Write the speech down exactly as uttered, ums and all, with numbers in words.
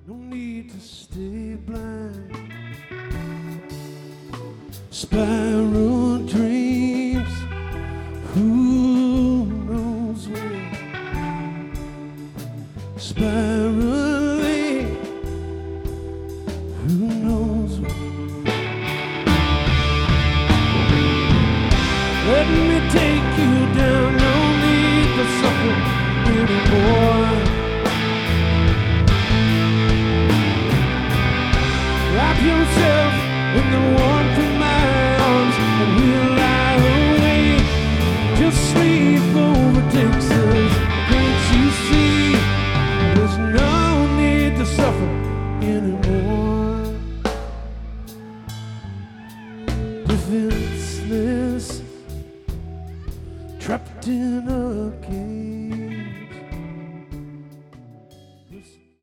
No need to stay blind. Spiral dreams, who knows when? Spiraling, who knows when? Let me take you down, no need to suffer anymore. Wrap yourself in the warmth of my arms and we'll lie awake. Just sleep over Texas. Can't you see there's no need to suffer anymore?